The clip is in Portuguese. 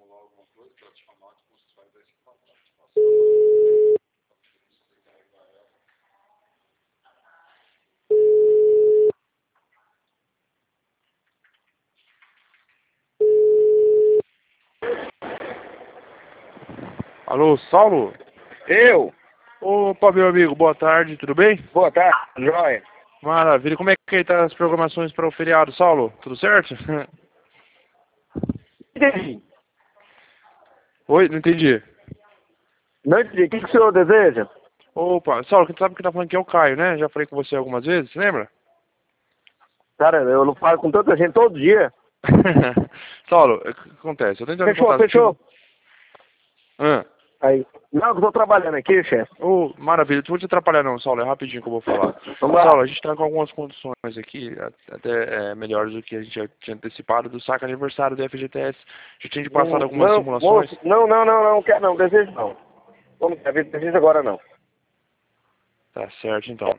Alô, Saulo? Eu? Opa, meu amigo, boa tarde, tudo bem? Boa tarde, joia. Maravilha, como é que tá as programações para o feriado, Saulo? Tudo certo? Entendi. Oi, não entendi. Não entendi. O que o senhor deseja? Opa, Saulo, quem sabe que tá falando aqui é o Caio, né? Já falei com você algumas vezes, você lembra? Cara, eu não falo com tanta gente todo dia. Saulo, o que acontece? Eu tô entrando em Fechou, contato fechou. contigo. Ah. Aí. Não, eu tô trabalhando aqui, chefe. Maravilha, não vou te atrapalhar não, Saulo, é rapidinho que eu vou falar. Vamos lá. Saulo, a gente tá com algumas condições aqui, até melhores do que a gente já tinha antecipado, do saque aniversário do FGTS. Já tinha te passado algumas Não, simulações. moço, não, quero não, desejo não. Vamos ver, desejo agora não. Tá certo, então.